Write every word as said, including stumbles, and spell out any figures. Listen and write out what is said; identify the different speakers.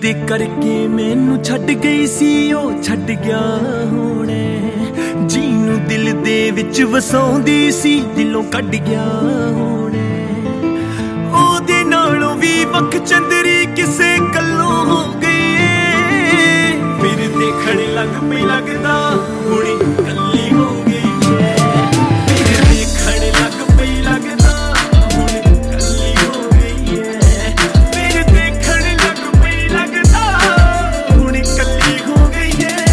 Speaker 1: ਜਿਹਦੇ ਕਰਕੇ ਮੈਨੂੰ ਛੱਡ ਗਈ ਸੀ ਉਹ ਛੱਡ ਗਿਆ ਹੋਣੇ। ਜਿਹਨੂੰ ਦਿਲ ਦੇ ਵਿੱਚ ਵਸਾਉਂਦੀ ਸੀ ਦਿਲੋਂ ਕੱਢ ਗਿਆ ਹੋਣੇ। ਉਹਦੇ ਨਾਲੋਂ ਵੀ ਵੱਖ ਚੰਦਰੀ ਕਿਸੇ ਗੱਲੋਂ ਹੋ ਗਈ।